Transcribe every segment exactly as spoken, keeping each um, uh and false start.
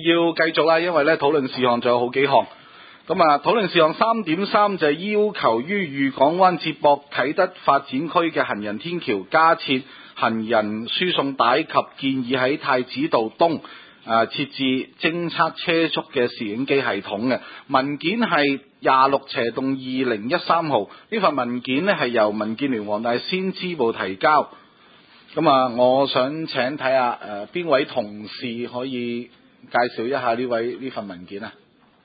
要繼續啦，因為咧討論事項仲有好幾項。咁啊，討論事項三點三就係要求於御港灣接駁啟德發展區嘅行人天橋加設行人輸送帶及建議喺太子道東啊設置偵測車速嘅攝影機系統嘅文件係廿六斜洞二零一三號。呢份文件呢係由民建聯黃大仙支部提交。咁啊，我想請睇下誒邊位同事可以介紹一下呢位呢份文件啊？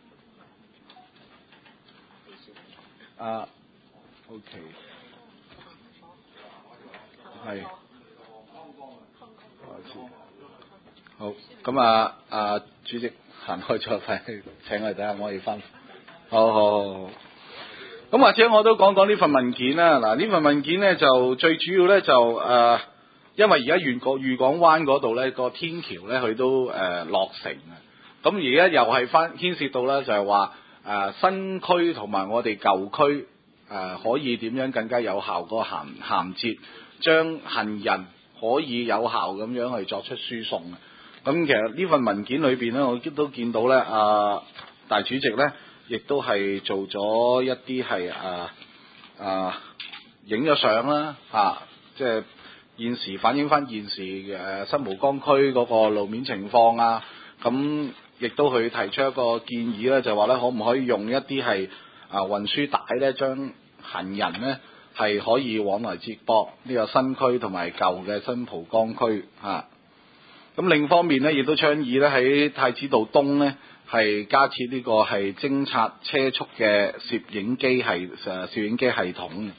啊 ，OK， 係，好，咁啊，啊主席行開咗，快請我哋睇下，我哋翻，好好好好。咁或者我都講講呢份文件啦。嗱，呢份文件咧就最主要咧就誒、呃，因為而家御港御港灣嗰度咧個天橋咧佢都誒、呃、落成啊。咁而家又係翻牽涉到咧就係話。誒、呃、新區同埋我哋舊區誒、呃、可以點樣更加有效個銜銜接，將行人可以有效咁樣去作出輸送嘅。咁其實呢份文件裏邊咧，我都見到咧，啊、呃、大主席咧，亦都係做咗一啲係啊啊影咗相啦，嚇，即係現時反映翻現時嘅、呃、新蒲崗區嗰個路面情況啊，咁。亦都去提出一個建議咧，就話咧，可唔可以用一啲係啊運輸帶咧，將行人咧係可以往來接駁呢個新區同埋舊嘅新蒲崗區嚇。咁、啊、另一方面咧，亦都倡議咧喺太子道東咧係加設呢個係偵察車速嘅攝影機係誒攝影機系統。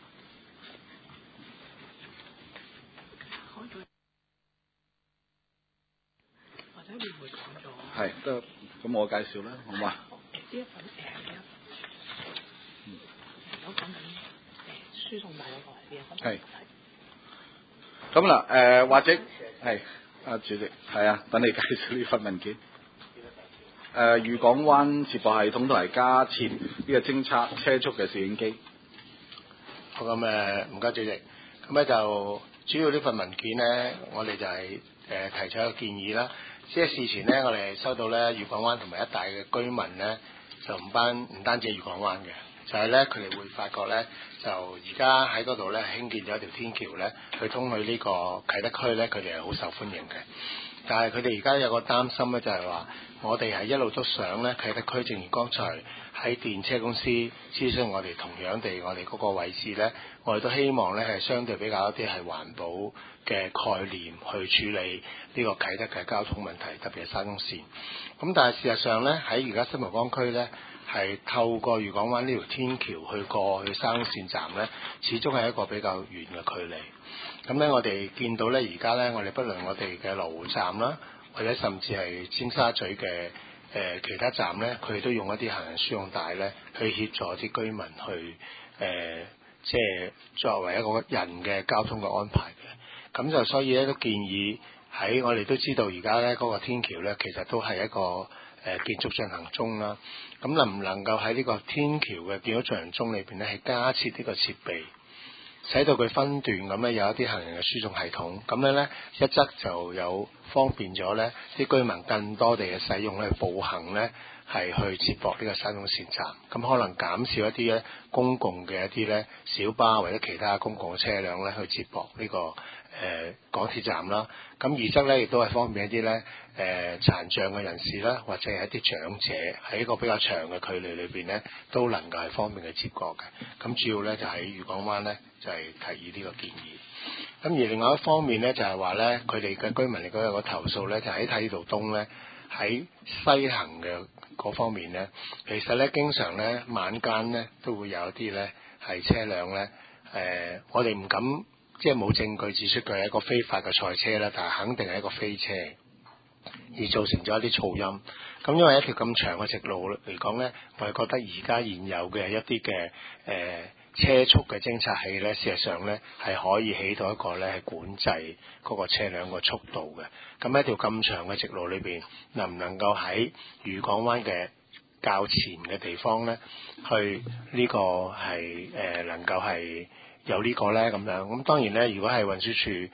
係得，咁我介紹啦，好嘛？ 呢一份誒，嗯，有講緊誒輸送帶嗰個係邊一份？係。 咁嗱，誒、呃、或者係啊主席，係啊，等你介紹呢份文件。誒、呃，御港灣接駁系統同埋加設呢個偵測車速嘅攝影機。 好，咁誒，唔該主席。咁咧就主要呢份文件咧，我哋就係、是、誒、呃、提出一個建議啦。即係事前咧，我哋收到咧，御港灣同埋一帶嘅居民咧，就唔單唔單止係御港灣嘅，就係咧佢哋會發覺咧，就而家喺嗰度咧興建咗一條天橋咧，去通去呢個啟德區咧，佢哋係好受歡迎嘅。但係佢哋而家有個擔心咧，就係話我哋係一路都想咧啟德區，正如剛才喺電車公司諮詢我哋同樣地，我哋嗰個位置咧，我哋都希望咧係相對比較一啲係環保嘅概念去處理呢個啟德嘅交通問題，特別係沙中線。咁但係事實上咧，喺而家新蒲崗區咧，係透過御港灣呢條天橋去過去沙中線站咧，始終係一個比較遠嘅距離。咁咧，我哋見到咧，而家咧，我哋不論我哋嘅羅湖站啦，或者甚至係尖沙咀嘅誒、呃、其他站咧，佢哋都用一啲行人輸送帶咧，去協助啲居民去誒、呃，即係作為一個人嘅交通嘅安排嘅。咁就所以咧，都建議喺我哋都知道而家咧嗰個天橋咧，其實都係一個誒、呃、建築進行中啦。咁能唔能夠喺呢個天橋嘅建築進行中裏邊咧，係加設呢個設備？使到佢分段咁咧有一啲行人嘅輸送系統，咁樣咧一則就有方便咗咧啲居民更多地嘅使用咧步行咧係去接駁呢個沙中線站，咁可能減少一啲咧公共嘅一啲咧小巴或者其他公共嘅車輛咧去接駁呢、這個誒、呃、港鐵站啦。咁二則咧亦都係方便一啲咧誒殘障嘅人士啦，或者係一啲長者喺一個比較長嘅距離裏邊咧都能夠係方便嘅接駁嘅。咁主要咧就喺御港灣咧。就係提議呢個建議，咁而另外一方面咧，就係話咧，佢哋嘅居民嚟講有個投訴咧，就喺太子道東咧，喺西行嘅嗰方面咧，其實咧經常咧晚間咧都會有一啲咧係車輛咧，誒、呃，我哋唔敢即係冇證據指出佢係一個非法嘅賽車啦，但係肯定係一個飛車，而造成咗一啲噪音。咁因為一條咁長嘅直路嚟講咧，我哋覺得而家現有嘅一啲嘅誒。呃車速嘅偵察器咧，事實上咧係可以起到一個咧係管制嗰個車輛個速度嘅。咁喺一條咁長嘅直路裏邊，能唔能夠喺御港灣嘅較前嘅地方咧，去呢個係誒、呃、能夠係有個呢個咧咁樣？咁當然咧，如果係運輸署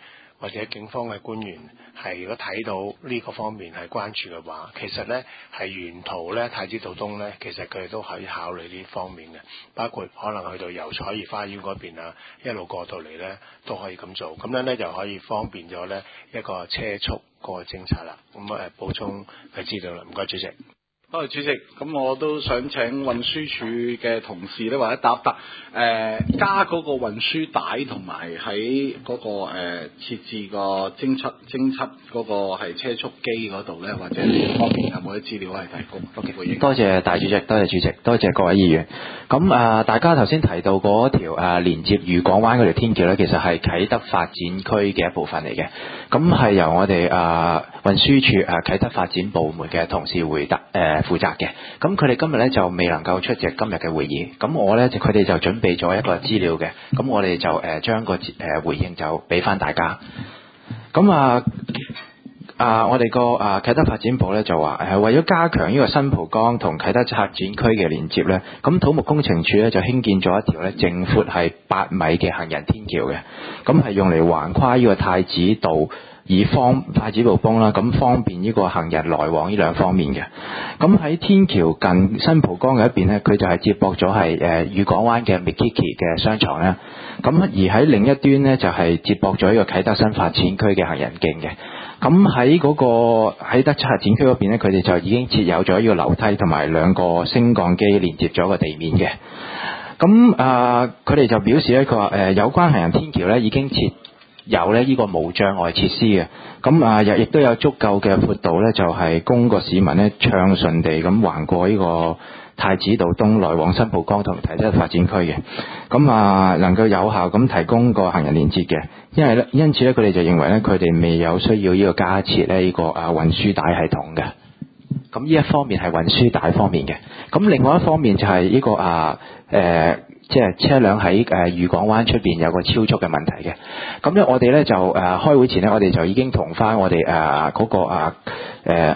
或者警方嘅官員係如果睇到呢個方面係關注嘅話，其實咧係沿途咧太子道東咧，其實佢哋都可以考慮呢方面嘅，包括可能去到油彩怡花園嗰邊啊，一路過到嚟咧都可以咁做，咁樣咧就可以方便咗咧一個車速嗰個偵察啦。咁誒補充佢知道啦，唔該主席。 多謝主席，咁我都想請運輸署嘅同事咧，或者答答誒、呃、加嗰個運輸帶，同埋喺嗰個誒、呃、設置個偵測偵測嗰個係車速機嗰度咧，或者呢方面有冇啲資料係提供？回應。 多謝大主席，多謝主席，多謝各位議員。咁啊、呃，大家頭先提到嗰條啊連接愉港灣嗰條天橋咧，其實係啟德發展區嘅一部分嚟嘅。咁係由我哋啊、呃、運輸署啊啟德發展部門嘅同事回答誒。呃負責嘅，咁佢哋今日咧就未能夠出席今日嘅會議，咁我咧就佢哋就準備咗一個資料嘅，咁我哋就誒、呃、將個誒、呃、回應就俾翻大家。咁啊啊，我哋個啊啟德發展部咧就話誒、呃、為咗加強呢個新蒲崗同啟德發展區嘅連接咧，咁土木工程署咧就興建咗一條咧淨闊係八米嘅行人天橋嘅，咁係用嚟橫跨呢個太子道。以方太子道東啦，咁方便呢個行人來往呢兩方面嘅。咁喺天橋近新蒲崗嘅一邊呢，佢就係接駁咗係誒愉港灣嘅 Mikiki 嘅商場啦。咁而喺另一端呢，就係、是、接駁咗呢個啟德新發展區嘅行人徑嘅。咁喺嗰個喺德發展區嗰邊呢，佢哋就已經設有咗呢個樓梯同埋兩個升降機連接咗個地面嘅。咁啊，佢、呃、哋就表示咧，佢話誒有關行人天橋咧已經設有咧呢個無障礙設施嘅，咁啊又亦都有足夠嘅闊度咧，就係、是、供個市民咧暢順地咁橫過呢個太子道東來往新蒲崗同啟德發展區嘅，咁啊能夠有效咁提供個行人連接嘅，因為咧因此咧佢哋就認為咧佢哋未有需要呢個加設咧呢個啊運輸帶系統嘅，咁呢一方面係運輸帶方面嘅，咁另外一方面就係呢、這個啊誒。呃即係車輛喺誒愉港灣出邊有個超速嘅問題嘅，咁咧我哋咧就誒、呃、開會前咧，我哋就已經同翻我哋誒嗰個啊誒、呃、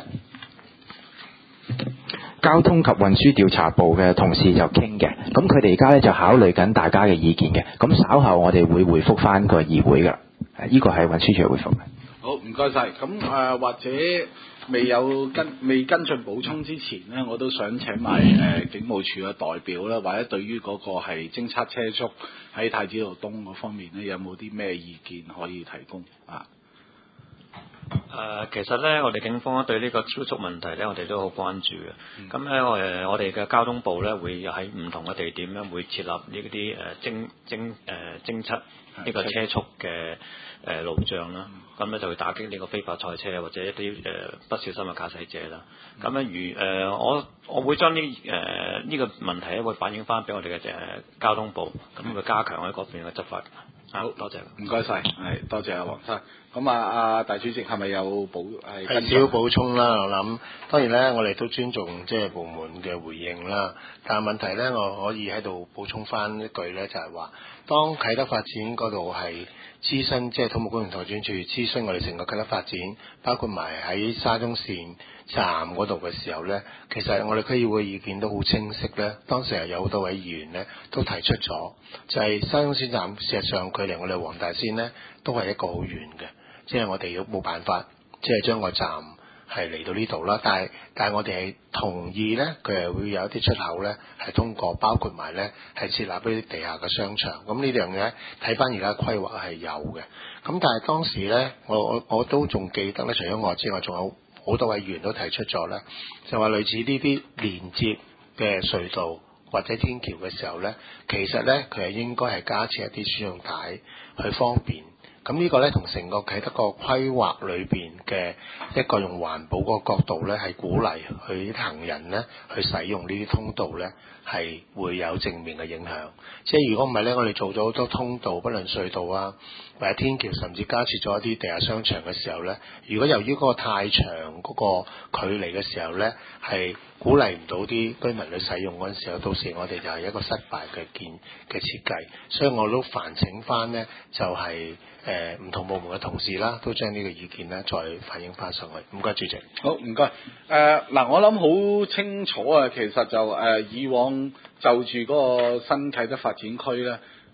交通及運輸調查部嘅同事就傾嘅，咁佢哋而家咧就考慮緊大家嘅意見嘅，咁稍後我哋會回覆翻個議會噶，呢、這個係運輸署回覆嘅。 好，唔該晒。咁誒、呃、或者未有跟未跟進補充之前呢，我都想請埋誒、呃、警務處嘅代表啦，或者對於嗰個係偵測車速喺太子道東嗰方面呢，有冇啲咩意見可以提供啊？ 誒、呃，其實咧，我哋警方對呢個超速問題咧，我哋都好關注嘅。咁咧、嗯，誒，我哋嘅交通部咧，會喺唔同嘅地點咧，會設立呢啲誒偵偵誒偵測呢個車速嘅誒路障啦。咁咧就會打擊呢個非法賽車或者一啲誒、呃、不小心嘅駕駛者啦。咁咧、嗯，如誒、呃、我我會將呢誒呢個問題咧，會反映翻俾我哋嘅誒交通部，咁會加強喺嗰邊嘅執法。好，多謝， 唔該晒，係多謝阿黃生。咁啊，阿大主席係咪有補係？ 係少補充啦，我諗當然咧，我哋都尊重即係部門嘅回應啦。但係問題咧，我可以喺度補充翻一句咧，就係話，當啟德發展嗰度係諮詢，即係土木工程拓展署諮詢我哋成個啟德發展，包括埋喺沙中線站嗰度嘅時候咧，其實我哋區議會意見都好清晰咧。當時係有好多位議員咧都提出咗，就係、是、沙中線站事實上距離我哋黃大仙咧都係一個好遠嘅，即係我哋都冇辦法，即係將個站係嚟到呢度啦。但係但係我哋係同意咧，佢係會有一啲出口咧係通過，包括埋咧係設立一啲地下嘅商場。咁呢樣嘢睇翻而家規劃係有嘅。咁但係當時咧，我我我都仲記得咧，除咗我之外，仲有好多位議員都提出咗咧，就話類似呢啲連接嘅隧道或者天橋嘅時候咧，其實咧佢係應該係加設一啲輸送帶去方便。咁呢個咧同成個啟德個規劃裏邊嘅一個用環保嗰個角度咧，係鼓勵去行人咧去使用呢啲通道咧，係會有正面嘅影響。即係如果唔係咧，我哋做咗好多通道，不論隧道啊或者天橋，甚至加設咗一啲地下商場嘅時候咧，如果由於嗰個太長嗰個距離嘅時候咧，係鼓勵唔到啲居民去使用嗰陣時候，到時我哋就係一個失敗嘅建嘅設計。所以我都煩請翻咧，就係、是。誒唔、呃、同部門嘅同事啦，都將呢個意見咧再反映翻上去。唔該，主席。 好，唔該。誒、呃、嗱，我諗好清楚啊。其實就誒、呃、以往就住嗰個新啟德發展區咧，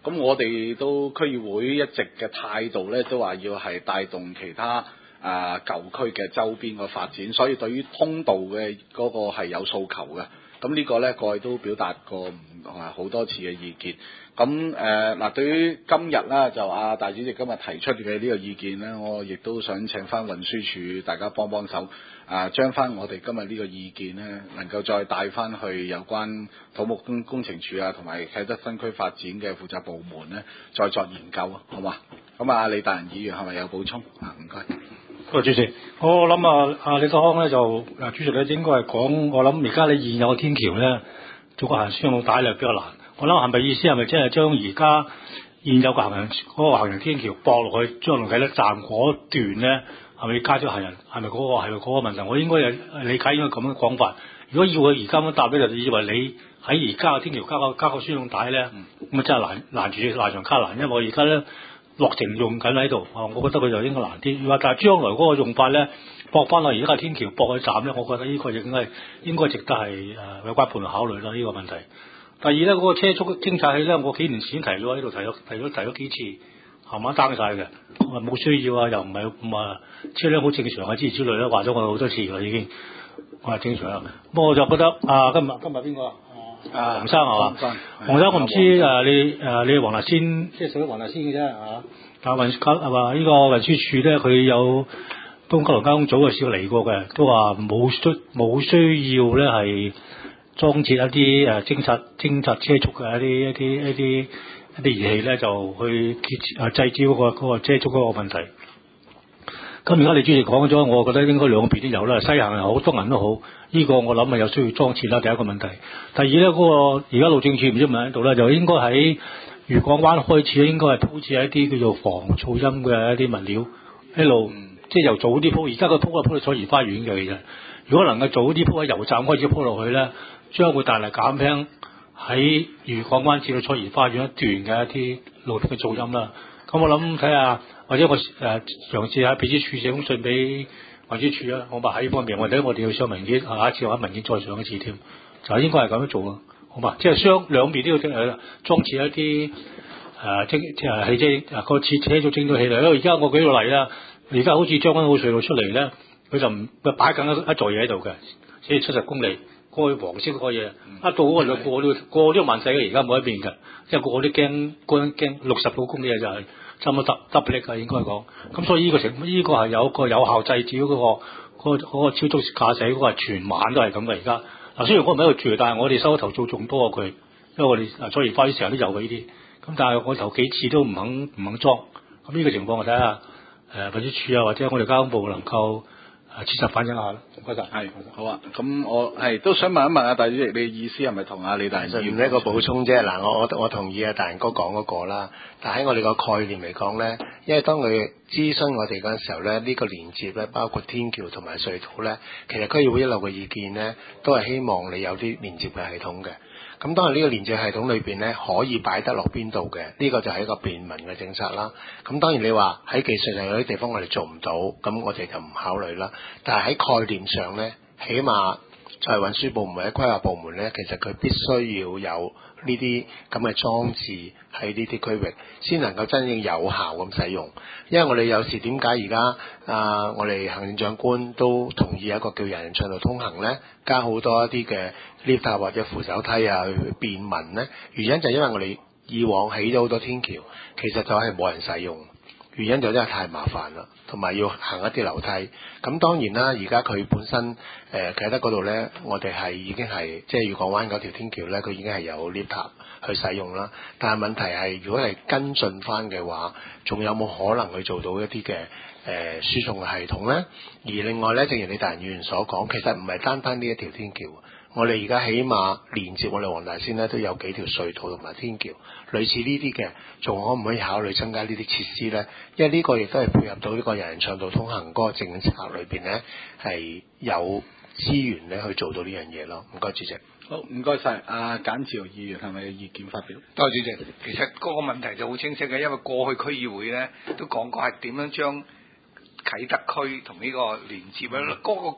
咁我哋都區議會一直嘅態度咧，都話要係帶動其他啊舊區嘅周邊嘅發展，所以對於通道嘅嗰個係有訴求嘅。咁呢個咧過去都表達過唔好多次嘅意見。咁誒嗱，對於今日啦，就阿大主席今日提出嘅呢個意見咧，我亦都想請翻運輸署大家幫幫手，啊將翻我哋今日呢個意見咧，能夠再帶翻去有關土木工工程署啊，同埋啟德新區發展嘅負責部門咧，再作研究，好嘛？咁啊，李達仁議員係咪有補充啊？唔該。 個主席，我諗啊，阿李德康咧就啊主席咧應該係講，我諗而家你現有嘅天橋咧，做個行人專用帶咧比較難。我諗係咪意思係咪即係將而家現有嘅行人嗰、那個行人天橋駁落去將來啟德站嗰段咧，係咪加咗行人？係咪嗰個係咪嗰個問題？我應該係理解應該咁樣講法。如果要佢而家咁答咧，就以為你喺而家嘅天橋加個加個專用帶咧，咁啊、嗯、真係難難住難上加難，因為我而家咧。落成用緊喺度，我覺得佢就應該難啲。如果但係將來嗰個用法咧，駁翻去而家天橋駁去站咧，我覺得呢個應該應該值得係誒、呃、有關部門考慮啦。呢、這個問題。第二咧，嗰、那個車速偵察器咧，我幾年前提咗喺度提咗提咗提咗幾次，係嘛 down 曬嘅，冇需要啊，又唔係咁啊，車輛好正常啊，之類之類咧，話咗我好多次啦已經，我話正常啦。不過我就覺得啊，今日今日邊個啊？啊，黃生係嘛？黃生，我唔知誒、啊、你誒、啊、你係黃大仙，即係屬於黃大仙嘅啫嚇。但運交係話呢個運輸署咧，佢有東九龍交通組嘅時候嚟過嘅，都話冇需冇需要咧係裝設一啲誒偵察偵察車速嘅一啲一啲一啲一啲儀器咧，就去誒制止嗰個嗰個車速嗰個問題。咁而家你主席講咗，我覺得應該兩邊都有啦，西行又好，東行都好。呢、這個我諗係有需要裝設啦，第一個問題。第二咧，嗰、那個而家路政署唔知咪喺度咧，就應該喺漁港灣開始咧，應該係鋪設一啲叫做防噪音嘅一啲物料，一路、嗯、即係由早啲鋪。而家個鋪啊鋪到彩怡花園嘅，其實如果能夠早啲鋪喺油站開始鋪落去咧，將會大力減輕喺漁港灣至到彩怡花園一段嘅一啲路邊嘅噪音啦。咁我諗睇下，或者我誒嘗試下俾啲署寫封信俾運輸署啊，我話喺呢方面，或者我哋要上文件，下一次我喺文件再上一次添，就應該係咁樣做咯，好嘛？即係雙兩邊都要誒裝設一啲誒偵即係汽車誒個設車速偵測器嚟。因為而家我舉個例啦，而家好似將軍澳隧道出嚟咧，佢就唔擺緊一一座嘢喺度嘅，即係七十公里過去黃色嗰個嘢，嗯、一到嗰個就過都過都萬世嘅，而家冇一變嘅，即係個個都驚驚驚六十個公里就係、是。差唔多得得力啊，應該講。咁所以呢個情呢個係有一個有效制止嗰、那個嗰、那個那個超速駕駛嗰個係全晚都係咁嘅而家。嗱，雖然我唔喺度住，但係我哋收到投訴仲多過佢，因為我哋啊彩怡花園成日都有嘅呢啲。咁但係我頭幾次都唔肯唔肯裝。咁呢個情況我睇下誒運輸署啊，或者我哋交通部能夠誒切實反映下啦。唔該曬。係好啊。咁我係都想問一問啊，大主席，你嘅意思係咪同阿李大仁議員一個補充啫？嗱，我我我同意啊，大仁哥講嗰個啦。但喺我哋個概念嚟講咧，因為當佢諮詢我哋嗰陣時候咧，呢、這個連接咧，包括天橋同埋隧道咧，其實區議會一路嘅意見咧，都係希望你有啲連接嘅系統嘅。咁當然呢個連接系統裏邊咧，可以擺得落邊度嘅，呢、這個就係一個便民嘅政策啦。咁當然你話喺技術上有啲地方我哋做唔到，咁我哋就唔考慮啦。但係喺概念上咧，起碼作為運輸部門或者規劃部門咧，其實佢必須要有呢啲咁嘅裝置喺呢啲區域，先能夠真正有效咁使用。因為我哋有時點解而家啊，我哋行政長官都同意一個叫人人暢道通行咧，加好多一啲嘅 lift 啊或者扶手梯啊去便民咧，原因就係因為我哋以往起咗好多天橋，其實就係冇人使用。原因就真係太麻煩啦，同埋要行一啲樓梯。咁當然啦，而家佢本身誒啟德嗰度咧，我哋係已經係即係漁港灣嗰條天橋咧，佢已經係有 lift 去使用啦。但係問題係，如果係跟進翻嘅話，仲有冇可能去做到一啲嘅誒輸送嘅系統咧？而另外咧，正如李大仁議員所講，其實唔係單單呢一條天橋。我哋而家起碼連接我哋黃大仙咧都有幾條隧道同埋天橋，類似呢啲嘅，仲可唔可以考慮增加呢啲設施咧？因為呢個亦都係配合到呢個人人暢道通行嗰個政策裏邊咧，係有資源咧去做到呢樣嘢咯。唔該，主席。 好，唔該晒。阿簡志豪議員係咪有意見發表？ 多謝主席。其實嗰個問題就好清晰嘅，因為過去區議會咧都講過係點樣將啟德區同呢個連接咧，嗰、嗯、個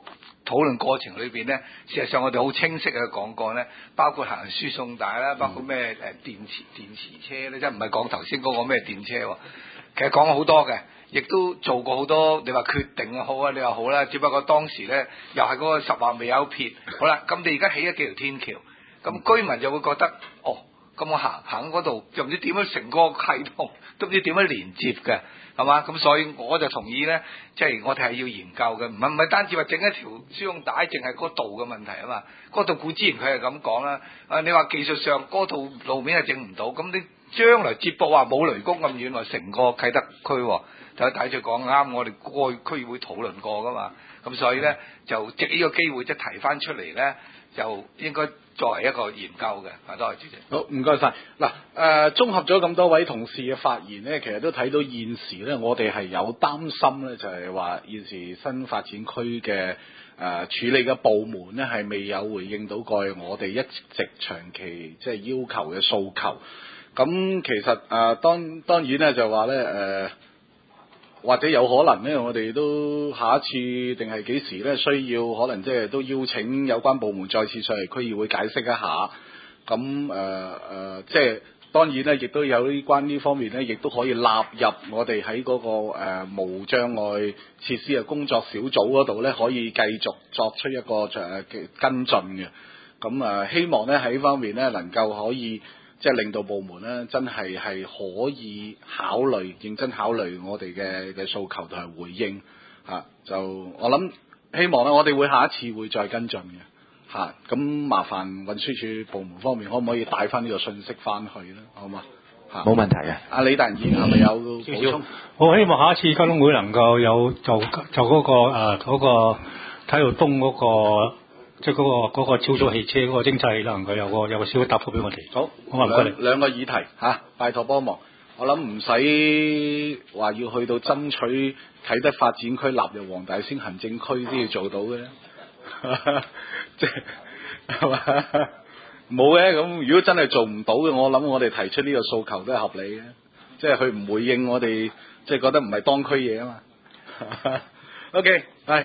討論過程裏邊咧，事實上我哋好清晰嘅講過咧，包括行人輸送帶啦，包括咩誒電池電池車咧，即係唔係講頭先嗰個咩電車喎？其實講咗好多嘅，亦都做過好多。你話決定又好啊，你話好啦，只不過當時咧又係嗰個十劃未有撇。好啦，咁你而家起咗幾條天橋，咁居民就會覺得哦，咁我行行嗰度又唔知點樣成個系統，都唔知點樣連接嘅。係嘛？咁所以我就同意咧，即係我哋係要研究嘅，唔係唔係單止話整一條輸送帶，淨係嗰度嘅問題啊嘛。嗰度固之然佢係咁講啦。啊，你話技術上嗰度路面係整唔到，咁你將來接駁話冇雷公咁遠喎，成個啟德區，就睇住講啱，我哋過去區議會討論過噶嘛。咁所以咧就藉呢個機會即係提翻出嚟咧，就應該作為一個研究嘅。啊，多謝主席。 好，唔該晒。嗱，誒，綜合咗咁多位同事嘅發言咧，其實都睇到現時咧，我哋係有擔心咧，就係話現時新發展區嘅誒處理嘅部門咧，係未有回應到過去我哋一直長期即係要求嘅訴求。咁其實誒、呃、當當然咧就話咧誒，或者有可能咧，我哋都下一次定係幾時咧，需要可能即係都邀請有關部門再次上嚟區議會解釋一下。咁誒誒，即係當然咧，亦都有呢關呢方面咧，亦都可以納入我哋喺嗰個誒、呃、無障礙設施嘅工作小組嗰度咧，可以繼續作出一個誒嘅跟進嘅。咁誒、呃，希望咧喺呢方面咧，能夠可以。即係令到部門咧，真係係可以考慮認真考慮我哋嘅嘅訴求同埋回應嚇、啊。就我諗希望咧，我哋會下一次會再跟進嘅嚇。咁、啊、麻煩運輸署部門方面，可唔可以帶翻呢個信息翻去咧？好嘛嚇？ 冇問題嘅。 阿李達仁議員係咪有補充？ 我希望下一次交通會能夠有就就嗰、那個誒嗰、呃那個體育東嗰、那個。即係嗰個嗰、那個超速汽車嗰個徵費，能夠有個有個消息答覆俾我哋。 好， 好唔該你。 兩個議題嚇、啊，拜託幫忙。我諗唔使話要去到爭取啟德發展區納入黃大仙行政區先要做到嘅，即係係嘛？冇嘅。咁如果真係做唔到嘅，我諗我哋提出呢個訴求都係合理嘅。即係佢唔回應我哋，即係覺得唔係當區嘢啊嘛。OK，係。